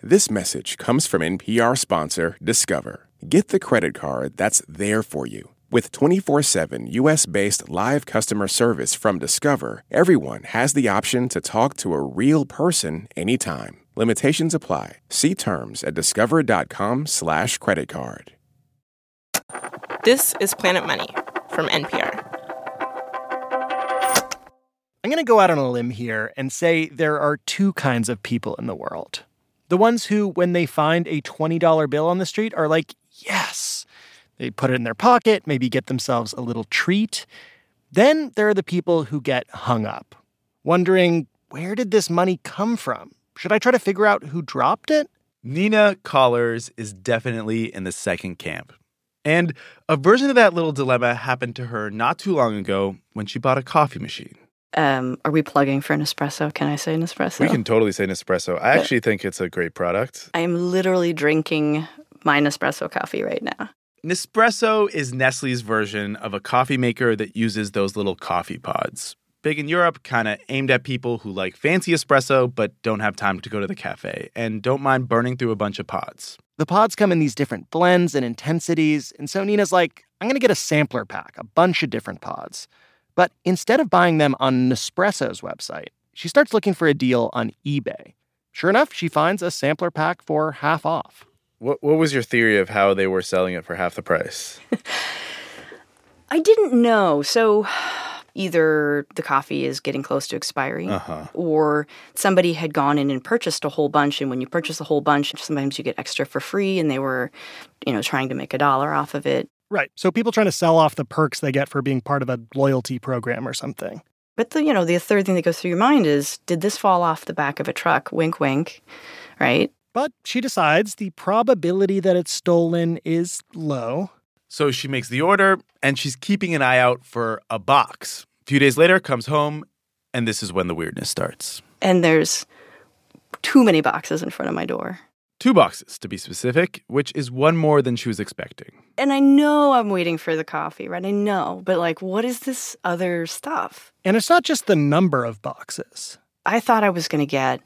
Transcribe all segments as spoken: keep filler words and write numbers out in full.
This message comes from N P R sponsor Discover. Get the credit card that's there for you. With twenty-four seven U S-based live customer service from Discover, everyone has the option to talk to a real person anytime. Limitations apply. See terms at discover.com slash credit card. This is Planet Money from N P R. I'm going to go out on a limb here and say there are two kinds of people in the world. The ones who, when they find a twenty dollar bill on the street, are like, yes. They put it in their pocket, maybe get themselves a little treat. Then there are the people who get hung up, wondering, where did this money come from? Should I try to figure out who dropped it? Nina Callers is definitely in the second camp. And a version of that little dilemma happened to her not too long ago when she bought a coffee machine. Um, are we plugging for Nespresso? Can I say Nespresso? We can totally say Nespresso. I actually think it's a great product. I am literally drinking my Nespresso coffee right now. Nespresso is Nestle's version of a coffee maker that uses those little coffee pods. Big in Europe, kind of aimed at people who like fancy espresso but don't have time to go to the cafe and don't mind burning through a bunch of pods. The pods come in these different blends and intensities, and so Nina's like, I'm going to get a sampler pack, a bunch of different pods. But instead of buying them on Nespresso's website, she starts looking for a deal on eBay. Sure enough, she finds a sampler pack for half off. What what was your theory of how they were selling it for half the price? I didn't know. So either the coffee is getting close to expiry, uh-huh. or somebody had gone in and purchased a whole bunch. And when you purchase a whole bunch, sometimes you get extra for free, and they were, you know, trying to make a dollar off of it. Right. So people trying to sell off the perks they get for being part of a loyalty program or something. But, the, you know, the third thing that goes through your mind is, did this fall off the back of a truck? Wink, wink, right? But she decides the probability that it's stolen is low. So she makes the order, and she's keeping an eye out for a box. A few days later, comes home, and this is when the weirdness starts. And there's too many boxes in front of my door. Two boxes, to be specific, which is one more than she was expecting. And I know I'm waiting for the coffee, right? I know. But, like, what is this other stuff? And it's not just the number of boxes. I thought I was going to get,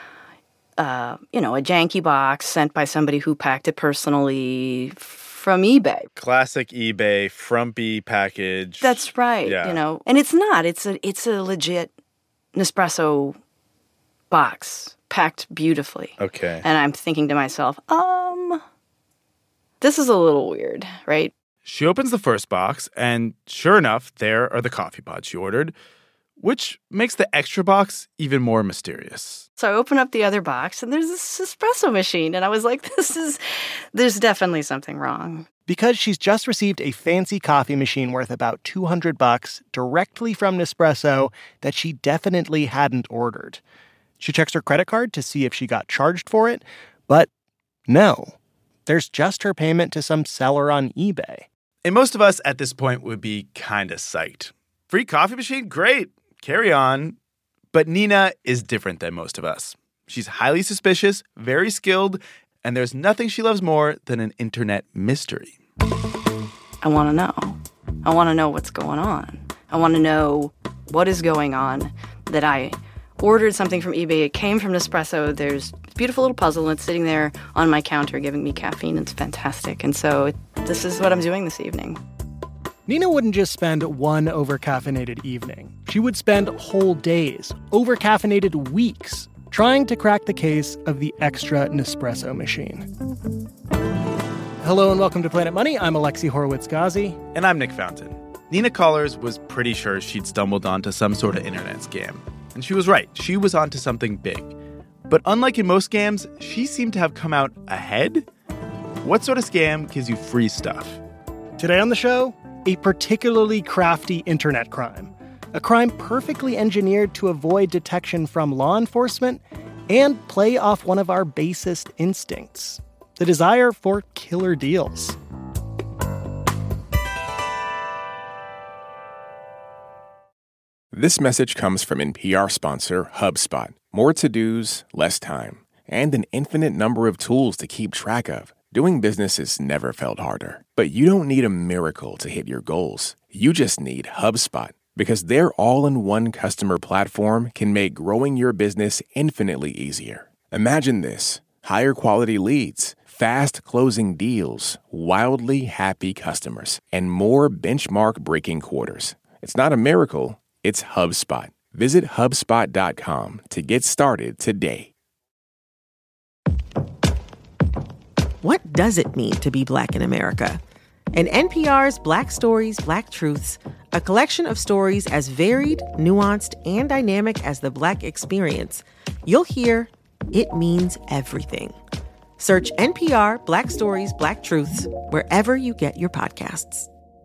uh, you know, a janky box sent by somebody who packed it personally from eBay. Classic eBay, frumpy package. That's right. Yeah. You know, and it's not. It's a, it's a legit Nespresso box. Packed beautifully. Okay. And I'm thinking to myself, um, this is a little weird, right? She opens the first box, and sure enough, there are the coffee pods she ordered, which makes the extra box even more mysterious. So I open up the other box, and there's this espresso machine, and I was like, this is, there's definitely something wrong. Because she's just received a fancy coffee machine worth about two hundred bucks directly from Nespresso that she definitely hadn't ordered. She checks her credit card to see if she got charged for it, but no. There's just her payment to some seller on eBay. And most of us at this point would be kind of psyched. Free coffee machine? Great. Carry on. But Nina is different than most of us. She's highly suspicious, very skilled, and there's nothing she loves more than an internet mystery. I want to know. I want to know what's going on. I want to know what is going on that I ordered something from eBay. It came from Nespresso. There's a beautiful little puzzle, and it's sitting there on my counter giving me caffeine. It's fantastic. And so it, this is what I'm doing this evening. Nina wouldn't just spend one overcaffeinated evening. She would spend whole days, overcaffeinated weeks, trying to crack the case of the extra Nespresso machine. Hello and welcome to Planet Money. I'm Alexi Horowitz-Ghazi. And I'm Nick Fountain. Nina Callers was pretty sure she'd stumbled onto some sort of internet scam. And she was right. She was onto something big. But unlike in most scams, she seemed to have come out ahead. What sort of scam gives you free stuff? Today on the show, a particularly crafty internet crime. A crime perfectly engineered to avoid detection from law enforcement and play off one of our basest instincts, the desire for killer deals. This message comes from N P R sponsor HubSpot. More to-dos, less time, and an infinite number of tools to keep track of. Doing business has never felt harder. But you don't need a miracle to hit your goals. You just need HubSpot, because their all-in-one customer platform can make growing your business infinitely easier. Imagine this. higher quality leads, fast closing deals, wildly happy customers, and more benchmark breaking quarters. It's not a miracle, it's HubSpot. Visit HubSpot dot com to get started today. What does it mean to be Black in America? In N P R's Black Stories, Black Truths, a collection of stories as varied, nuanced, and dynamic as the Black experience, you'll hear it means everything. Search N P R Black Stories, Black Truths wherever you get your podcasts.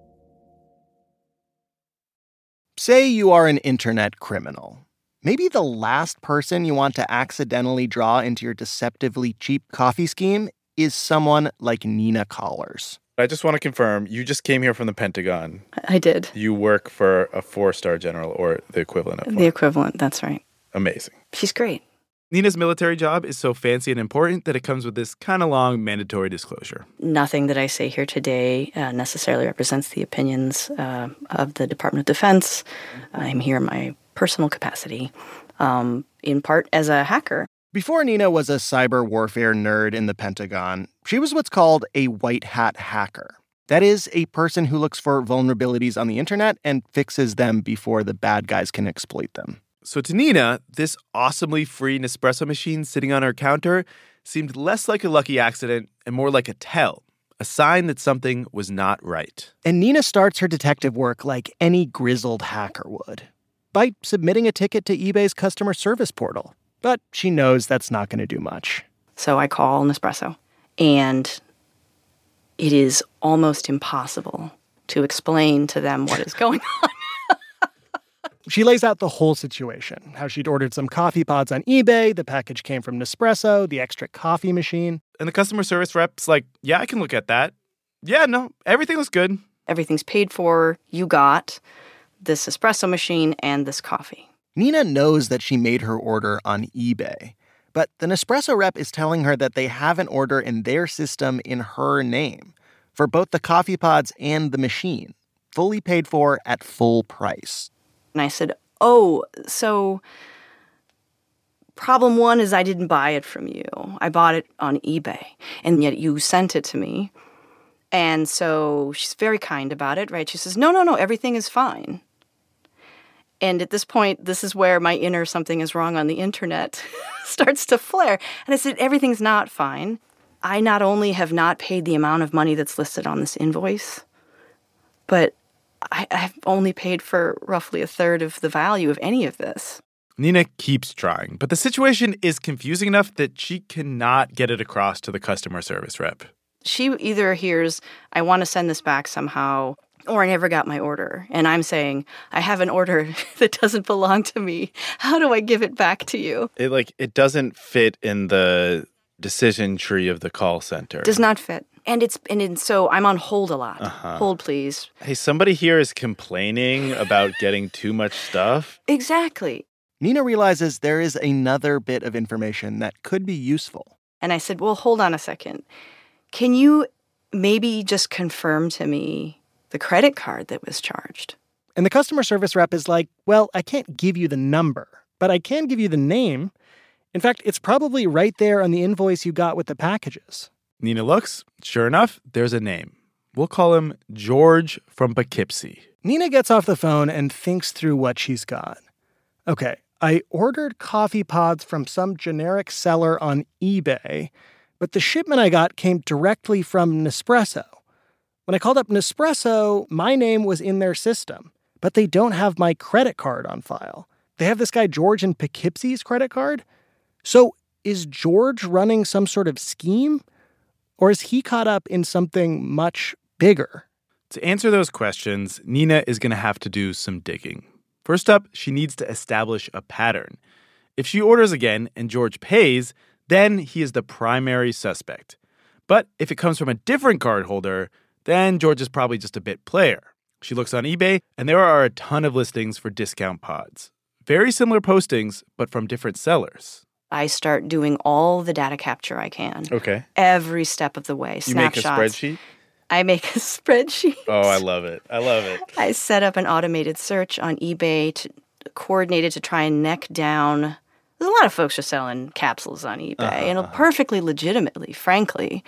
Say you are an internet criminal. Maybe the last person you want to accidentally draw into your deceptively cheap coffee scheme is someone like Nina Collars. I just want to confirm, you just came here from the Pentagon. I did. You work for a four-star general or the equivalent of one. The equivalent, that's right. Amazing. She's great. Nina's military job is so fancy and important that it comes with this kind of long mandatory disclosure. Nothing that I say here today uh, necessarily represents the opinions uh, of the Department of Defense. I'm here in my personal capacity, um, in part as a hacker. Before Nina was a cyber warfare nerd in the Pentagon, she was what's called a white hat hacker. That is, a person who looks for vulnerabilities on the internet and fixes them before the bad guys can exploit them. So to Nina, this awesomely free Nespresso machine sitting on her counter seemed less like a lucky accident and more like a tell, a sign that something was not right. And Nina starts her detective work like any grizzled hacker would, by submitting a ticket to eBay's customer service portal. But she knows that's not going to do much. So I call Nespresso, and it is almost impossible to explain to them what is going on. She lays out the whole situation, how she'd ordered some coffee pods on eBay, the package came from Nespresso, the extra coffee machine. And the customer service rep's like, yeah, I can look at that. Yeah, no, everything looks good. Everything's paid for. You got this espresso machine and this coffee. Nina knows that she made her order on eBay, but the Nespresso rep is telling her that they have an order in their system in her name for both the coffee pods and the machine, fully paid for at full price. And I said, oh, so problem one is I didn't buy it from you. I bought it on eBay, and yet you sent it to me. And so she's very kind about it, right? She says, no, no, no, everything is fine. And at this point, this is where my inner something is wrong on the internet starts to flare. And I said, everything's not fine. I not only have not paid the amount of money that's listed on this invoice, but I, I've only paid for roughly a third of the value of any of this. Nina keeps trying, but the situation is confusing enough that she cannot get it across to the customer service rep. She either hears, I want to send this back somehow, or I never got my order. And I'm saying, I have an order that doesn't belong to me. How do I give it back to you? It like it doesn't fit in the decision tree of the call center. Does not fit. And it's and it's, so I'm on hold a lot. Uh-huh. Hold, please. Hey, somebody here is complaining about getting too much stuff. Exactly. Nina realizes there is another bit of information that could be useful. And I said, well, hold on a second. Can you maybe just confirm to me the credit card that was charged? And the customer service rep is like, well, I can't give you the number, but I can give you the name. In fact, it's probably right there on the invoice you got with the packages. Nina looks. Sure enough, there's a name. We'll call him George from Poughkeepsie. Nina gets off the phone and thinks through what she's got. Okay, I ordered coffee pods from some generic seller on eBay, but the shipment I got came directly from Nespresso. When I called up Nespresso, my name was in their system, but they don't have my credit card on file. They have this guy George in Poughkeepsie's credit card. So is George running some sort of scheme? Or is he caught up in something much bigger? To answer those questions, Nina is going to have to do some digging. First up, she needs to establish a pattern. If she orders again and George pays, then he is the primary suspect. But if it comes from a different cardholder, then George is probably just a bit player. She looks on eBay, and there are a ton of listings for discount pods. Very similar postings, but from different sellers. I start doing all the data capture I can. Okay. Every step of the way. You Snapshots. make a spreadsheet? I make a spreadsheet. Oh, I love it. I love it. I set up an automated search on eBay to coordinate it to try and neck down There's a lot of folks just selling capsules on eBay, uh-huh, and uh-huh. perfectly legitimately, frankly.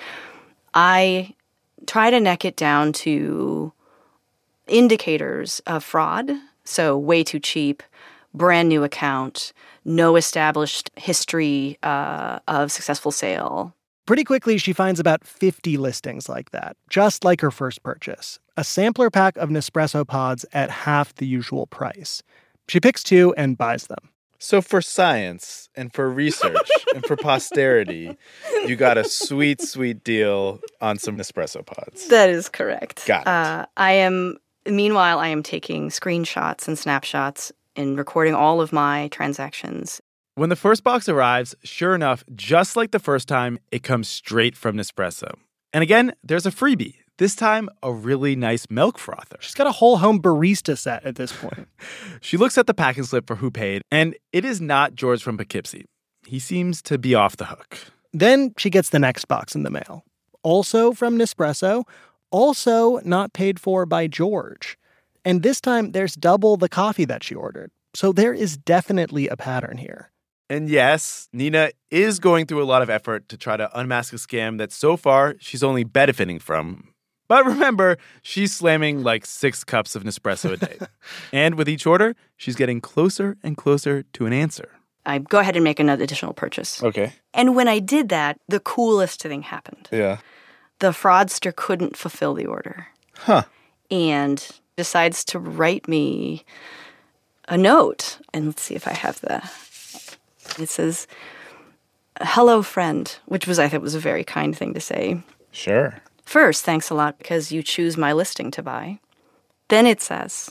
I try to neck it down to indicators of fraud. So way too cheap, brand new account, no established history uh, of successful sale. Pretty quickly, she finds about fifty listings like that, just like her first purchase. A sampler pack of Nespresso pods at half the usual price. She picks two and buys them. So for science and for research and for posterity, you got a sweet, sweet deal on some Nespresso pods. That is correct. Got it. Uh, I am, meanwhile, I am taking screenshots and snapshots and recording all of my transactions. When the first box arrives, sure enough, just like the first time, it comes straight from Nespresso. And again, there's a freebie. This time, a really nice milk frother. She's got a whole home barista set at this point. She looks at the packing slip for who paid, and it is not George from Poughkeepsie. He seems to be off the hook. Then she gets the next box in the mail. Also from Nespresso, also not paid for by George. And this time, there's double the coffee that she ordered. So there is definitely a pattern here. And yes, Nina is going through a lot of effort to try to unmask a scam that so far she's only benefiting from. But remember, she's slamming like six cups of Nespresso a day. And with each order, she's getting closer and closer to an answer. I go ahead and make another additional purchase. Okay. And when I did that, the coolest thing happened. Yeah. The fraudster couldn't fulfill the order. Huh. And decides to write me a note. And let's see if I have the... It says, "Hello, friend," which was, I thought, was a very kind thing to say. Sure. First, thanks a lot because you choose my listing to buy. Then it says,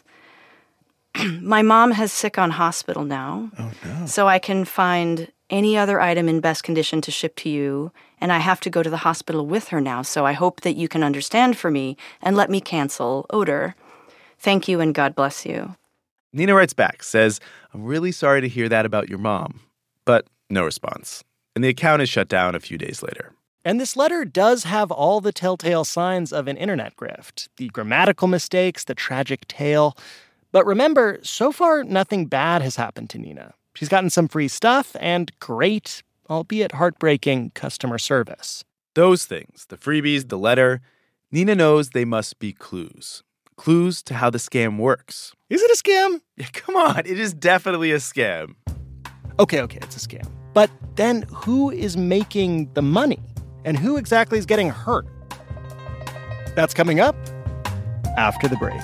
"My mom has sick on hospital now. Oh, no. So I can find any other item in best condition to ship to you, and I have to go to the hospital with her now, so I hope that you can understand for me and let me cancel odor. Thank you and God bless you." Nina writes back, says, "I'm really sorry to hear that about your mom." But no response. And the account is shut down a few days later. And this letter does have all the telltale signs of an internet grift. The grammatical mistakes, the tragic tale. But remember, so far, nothing bad has happened to Nina. She's gotten some free stuff and great, albeit heartbreaking, customer service. Those things, the freebies, the letter, Nina knows they must be clues. Clues to how the scam works. Is it a scam? Yeah, come on, it is definitely a scam. Okay, okay, it's a scam. But then who is making the money? And who exactly is getting hurt? That's coming up after the break.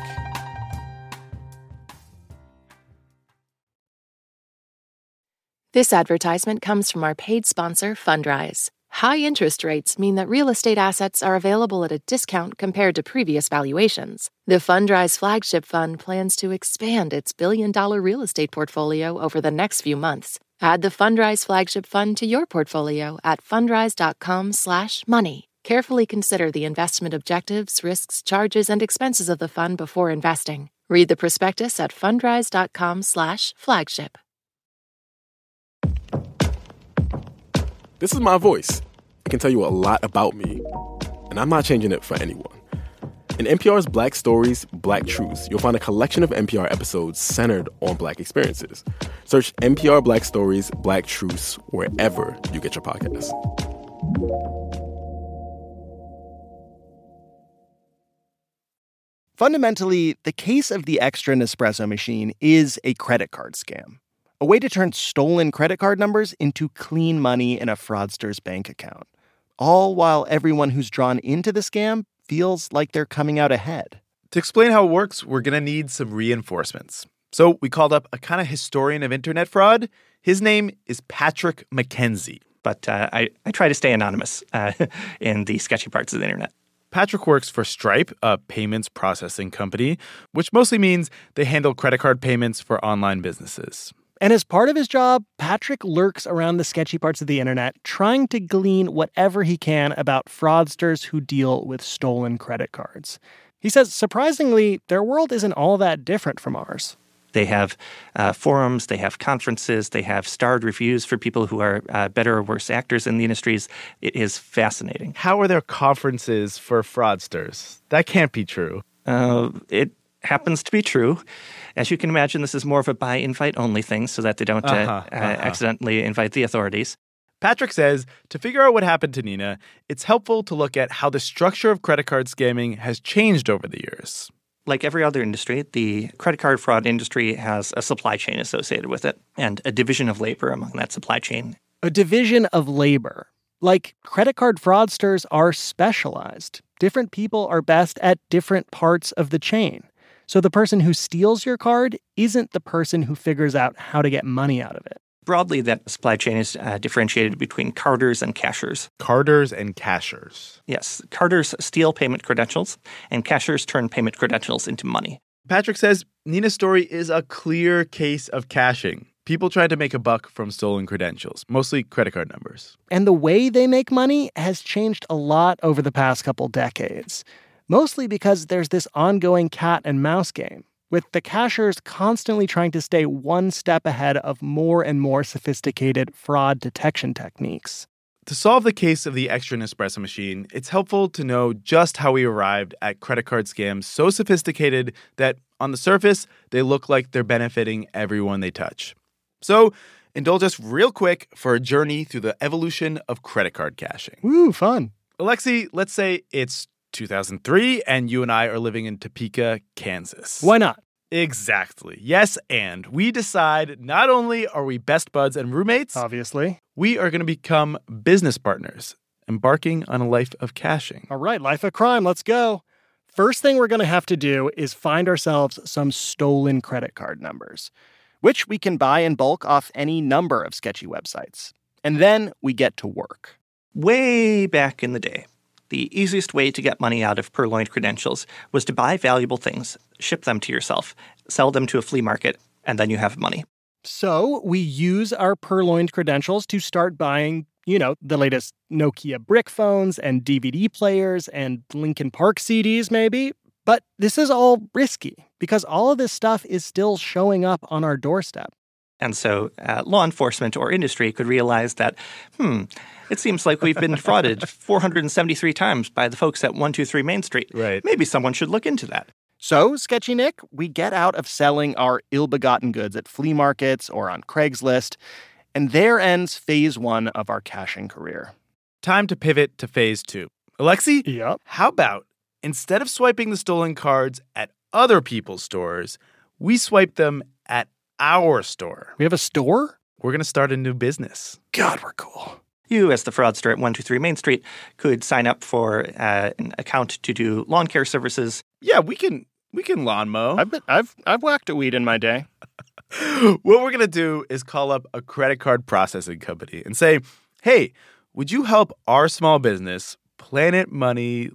This advertisement comes from our paid sponsor, Fundrise. High interest rates mean that real estate assets are available at a discount compared to previous valuations. The Fundrise Flagship Fund plans to expand its billion-dollar real estate portfolio over the next few months. Add the Fundrise Flagship Fund to your portfolio at fundrise.com slash money. Carefully consider the investment objectives, risks, charges, and expenses of the fund before investing. Read the prospectus at fundrise.com slash flagship. This is my voice. It can tell you a lot about me, and I'm not changing it for anyone. In N P R's Black Stories, Black Truths, you'll find a collection of N P R episodes centered on Black experiences. Search N P R Black Stories, Black Truths wherever you get your podcasts. Fundamentally, the case of the extra Nespresso machine is a credit card scam. A way to turn stolen credit card numbers into clean money in a fraudster's bank account. All while everyone who's drawn into the scam feels like they're coming out ahead. To explain how it works, we're going to need some reinforcements. So we called up a kind of historian of internet fraud. His name is Patrick McKenzie. But uh, I, I try to stay anonymous uh, in the sketchy parts of the internet. Patrick works for Stripe, a payments processing company, which mostly means they handle credit card payments for online businesses. And as part of his job, Patrick lurks around the sketchy parts of the internet, trying to glean whatever he can about fraudsters who deal with stolen credit cards. He says, surprisingly, their world isn't all that different from ours. They have uh, forums, they have conferences, they have starred reviews for people who are uh, better or worse actors in the industries. It is fascinating. How are there conferences for fraudsters? That can't be true. Uh, it happens to be true. As you can imagine, this is more of a buy invite only thing so that they don't uh, uh-huh, uh, uh-huh. accidentally invite the authorities. Patrick says to figure out what happened to Nina, it's helpful to look at how the structure of credit card scamming has changed over the years. Like every other industry, the credit card fraud industry has a supply chain associated with it and a division of labor among that supply chain. A division of labor. Like, credit card fraudsters are specialized. Different people are best at different parts of the chain. So the person who steals your card isn't the person who figures out how to get money out of it. Broadly, that supply chain is uh, differentiated between carders and cashers. Carders and cashers. Yes. Carders steal payment credentials, and cashers turn payment credentials into money. Patrick says Nina's story is a clear case of cashing. People try to make a buck from stolen credentials, mostly credit card numbers. And the way they make money has changed a lot over the past couple decades, mostly because there's this ongoing cat and mouse game, with the cashers constantly trying to stay one step ahead of more and more sophisticated fraud detection techniques. To solve the case of the extra Nespresso machine, it's helpful to know just how we arrived at credit card scams so sophisticated that, on the surface, they look like they're benefiting everyone they touch. So, indulge us real quick for a journey through the evolution of credit card cashing. Woo, fun. Alexi, let's say it's two thousand three and you and I are living in Topeka, Kansas. Why not? Exactly. Yes, and we decide not only are we best buds and roommates, obviously, we are going to become business partners, embarking on a life of cashing. All right, life of crime, let's go. First thing we're going to have to do is find ourselves some stolen credit card numbers, which we can buy in bulk off any number of sketchy websites. And then we get to work. Way back in the day, the easiest way to get money out of purloined credentials was to buy valuable things, ship them to yourself, sell them to a flea market, and then you have money. So we use our purloined credentials to start buying, you know, the latest Nokia brick phones and D V D players and Linkin Park C Ds maybe. But this is all risky because all of this stuff is still showing up on our doorstep. And so uh, law enforcement or industry could realize that, hmm, it seems like we've been defrauded four hundred seventy-three times by the folks at one two three Main Street. Right. Maybe someone should look into that. So, Sketchy Nick, we get out of selling our ill-begotten goods at flea markets or on Craigslist, and there ends phase one of our cashing career. Time to pivot to phase two. Alexi? Yep. How about instead of swiping the stolen cards at other people's stores, we swipe them at our store? We have a store? We're going to start a new business. God, we're cool. You, as the fraudster at one two three Main Street, could sign up for uh, an account to do lawn care services. Yeah, we can we can lawn mow. I've been, I've I've whacked a weed in my day. What we're going to do is call up a credit card processing company and say, "Hey, would you help our small business, Planet Money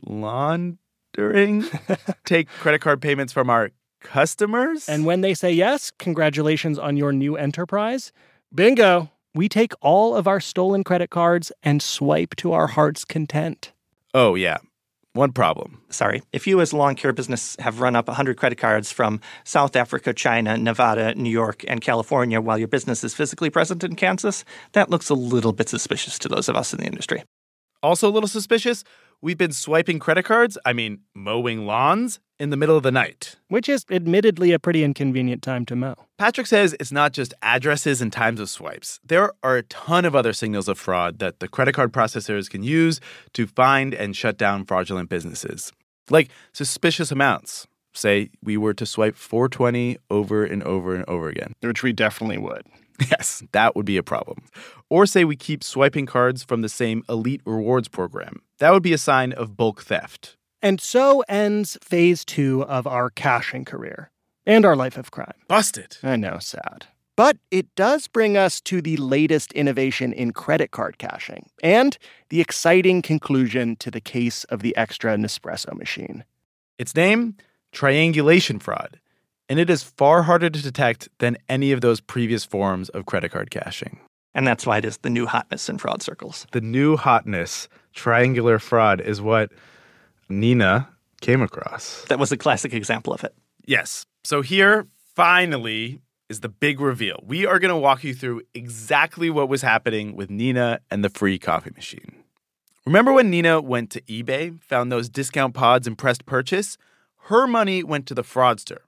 Laundering, take credit card payments from our customers?" And when they say yes, congratulations on your new enterprise. Bingo. We take all of our stolen credit cards and swipe to our heart's content. Oh, yeah. One problem. Sorry. If you as a lawn care business have run up one hundred credit cards from South Africa, China, Nevada, New York, and California while your business is physically present in Kansas, that looks a little bit suspicious to those of us in the industry. Also a little suspicious, we've been swiping credit cards, I mean mowing lawns, in the middle of the night. Which is admittedly a pretty inconvenient time to mow. Patrick says it's not just addresses and times of swipes. There are a ton of other signals of fraud that the credit card processors can use to find and shut down fraudulent businesses. Like suspicious amounts. Say we were to swipe four twenty over and over and over again. Which we definitely would. Yes, that would be a problem. Or say we keep swiping cards from the same elite rewards program. That would be a sign of bulk theft. And so ends phase two of our cashing career and our life of crime. Busted. I know, sad. But it does bring us to the latest innovation in credit card cashing and the exciting conclusion to the case of the extra Nespresso machine. Its name? Triangulation fraud. And it is far harder to detect than any of those previous forms of credit card cashing. And that's why it is the new hotness in fraud circles. The new hotness, triangular fraud, is what Nina came across. That was a classic example of it. Yes. So here, finally, is the big reveal. We are going to walk you through exactly what was happening with Nina and the free coffee machine. Remember when Nina went to eBay, found those discount pods and pressed purchase? Her money went to the fraudster.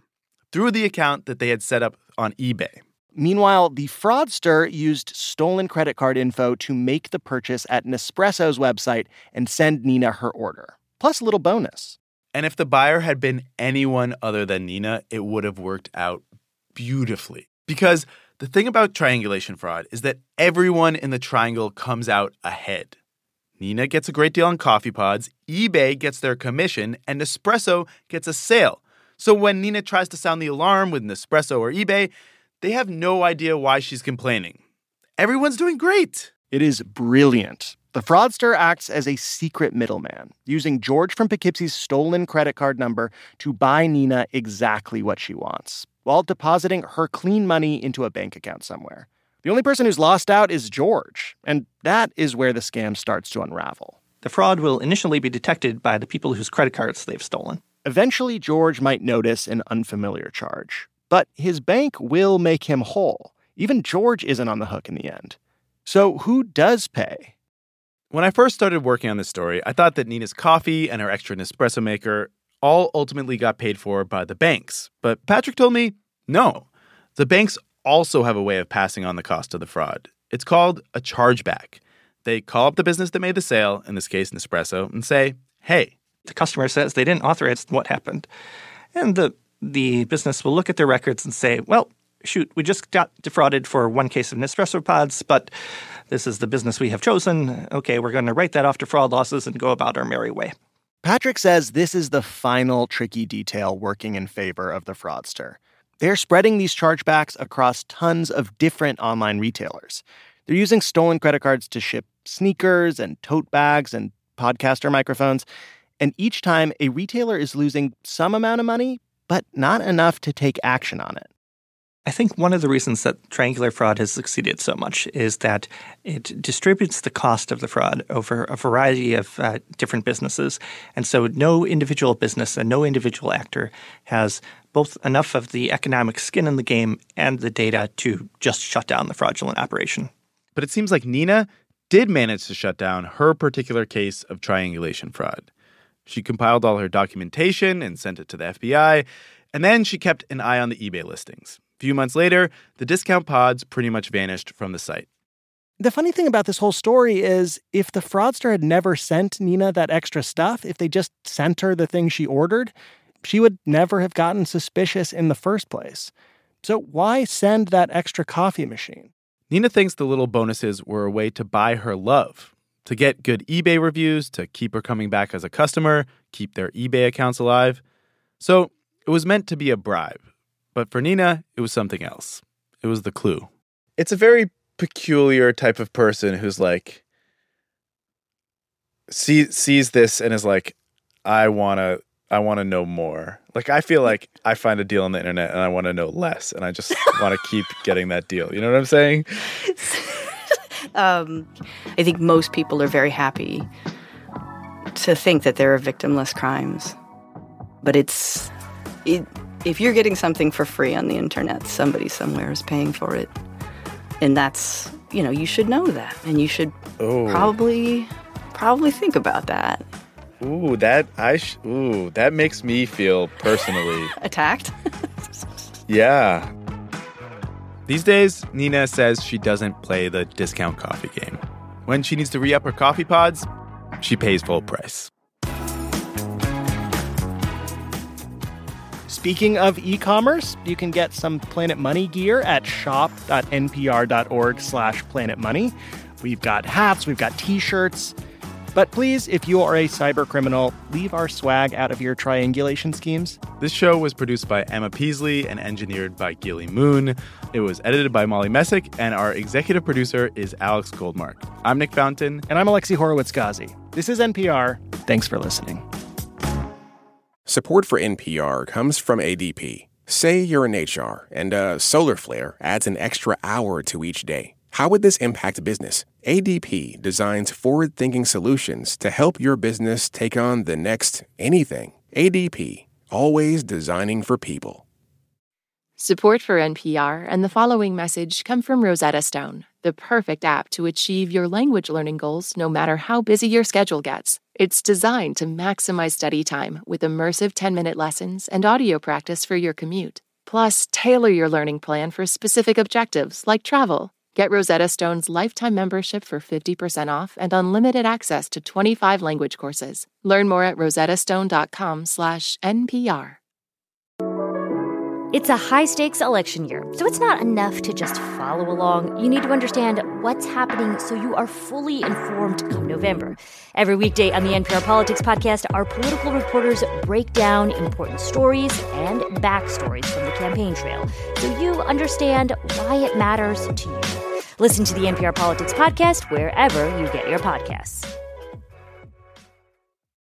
through the account that they had set up on eBay. Meanwhile, the fraudster used stolen credit card info to make the purchase at Nespresso's website and send Nina her order, plus a little bonus. And if the buyer had been anyone other than Nina, it would have worked out beautifully. Because the thing about triangulation fraud is that everyone in the triangle comes out ahead. Nina gets a great deal on coffee pods, eBay gets their commission, and Nespresso gets a sale. So when Nina tries to sound the alarm with Nespresso or eBay, they have no idea why she's complaining. Everyone's doing great. It is brilliant. The fraudster acts as a secret middleman, using George from Poughkeepsie's stolen credit card number to buy Nina exactly what she wants, while depositing her clean money into a bank account somewhere. The only person who's lost out is George, and that is where the scam starts to unravel. The fraud will initially be detected by the people whose credit cards they've stolen. Eventually, George might notice an unfamiliar charge, but his bank will make him whole. Even George isn't on the hook in the end. So who does pay? When I first started working on this story, I thought that Nina's coffee and her extra Nespresso maker all ultimately got paid for by the banks. But Patrick told me, no. The banks also have a way of passing on the cost of the fraud. It's called a chargeback. They call up the business that made the sale, in this case Nespresso, and say, hey. The customer says they didn't authorize what happened. And the the business will look at their records and say, well, shoot, we just got defrauded for one case of Nespresso pods, but this is the business we have chosen. Okay, we're going to write that off to fraud losses and go about our merry way. Patrick says this is the final tricky detail working in favor of the fraudster. They're spreading these chargebacks across tons of different online retailers. They're using stolen credit cards to ship sneakers and tote bags and podcaster microphones. And each time, a retailer is losing some amount of money, but not enough to take action on it. I think one of the reasons that triangular fraud has succeeded so much is that it distributes the cost of the fraud over a variety of uh, different businesses. And so no individual business and no individual actor has both enough of the economic skin in the game and the data to just shut down the fraudulent operation. But it seems like Nina did manage to shut down her particular case of triangulation fraud. She compiled all her documentation and sent it to the F B I, and then she kept an eye on the eBay listings. A few months later, the discount pods pretty much vanished from the site. The funny thing about this whole story is if the fraudster had never sent Nina that extra stuff, if they just sent her the thing she ordered, she would never have gotten suspicious in the first place. So why send that extra coffee machine? Nina thinks the little bonuses were a way to buy her love, to get good eBay reviews, to keep her coming back as a customer, keep their eBay accounts alive. So it was meant to be a bribe. But for Nina, it was something else. It was the clue. It's a very peculiar type of person who's like, see, sees this and is like, I want to I want to know more. Like, I feel like I find a deal on the internet and I want to know less. And I just want to keep getting that deal. You know what I'm saying? um, I think most people are very happy to think that there are victimless crimes. But it's... It, if you're getting something for free on the internet, somebody somewhere is paying for it. And that's, you know, you should know that. And you should oh. probably, probably think about that. Ooh, that I sh- ooh, that makes me feel personally attacked. Yeah. These days, Nina says she doesn't play the discount coffee game. When she needs to re-up her coffee pods, she pays full price. Speaking of e-commerce, you can get some Planet Money gear at shop.npr.org slash Planet Money. We've got hats, we've got t-shirts. But please, if you are a cyber criminal, leave our swag out of your triangulation schemes. This show was produced by Emma Peasley and engineered by Gilly Moon. It was edited by Molly Messick, and our executive producer is Alex Goldmark. I'm Nick Fountain. And I'm Alexi Horowitz-Ghazi. This is N P R. Thanks for listening. Support for N P R comes from A D P. Say you're in H R, and a solar flare adds an extra hour to each day. How would this impact business? A D P designs forward-thinking solutions to help your business take on the next anything. A D P, always designing for people. Support for N P R and the following message come from Rosetta Stone, the perfect app to achieve your language learning goals no matter how busy your schedule gets. It's designed to maximize study time with immersive ten-minute lessons and audio practice for your commute. Plus, tailor your learning plan for specific objectives like travel. Get Rosetta Stone's lifetime membership for fifty percent off and unlimited access to twenty-five language courses. Learn more at rosettastone.com slash NPR. It's a high-stakes election year, so it's not enough to just follow along. You need to understand what's happening so you are fully informed come November. Every weekday on the N P R Politics Podcast, our political reporters break down important stories and backstories from the campaign trail so you understand why it matters to you. Listen to the N P R Politics Podcast wherever you get your podcasts.